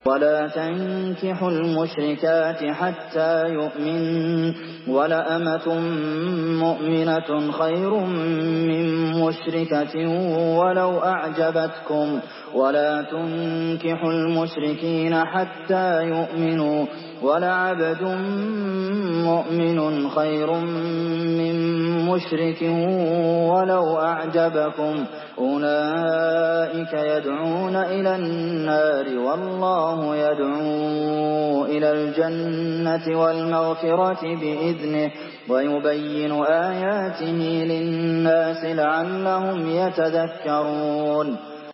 ولا تنكحوا المشركات حتى يؤمنن ولأمة مؤمنة خير من مشركة ولو أعجبتكم ولا تنكحوا المشركين حتى يؤمنوا ولعبد مؤمن خير من مشرك ولو أعجبكم أولئك يدعون إلى النار والله يدعو إلى الجنة والمغفرة بإذنه ويبين آياته للناس لعلهم يتذكرون